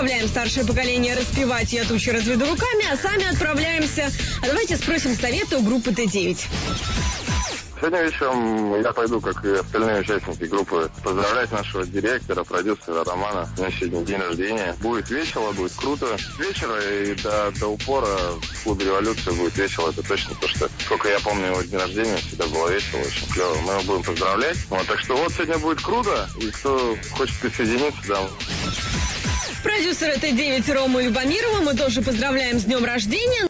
Заставляем старшее поколение распевать «Я тучи разведу руками», а сами отправляемся. А давайте спросим совета у группы Т9. Сегодня вечером я пойду, как и остальные участники группы, поздравлять нашего директора, продюсера Романа. У него сегодня день рождения. Будет весело, будет круто. С вечера и до упора в клубе «Революция» будет весело. Это точно, потому что, сколько я помню его день рождения, всегда было весело, очень клево. Мы его будем поздравлять. Вот, так что вот сегодня будет круто. И кто хочет присоединиться, да. Продюсера Т9 Рому Любомирова мы тоже поздравляем с днем рождения.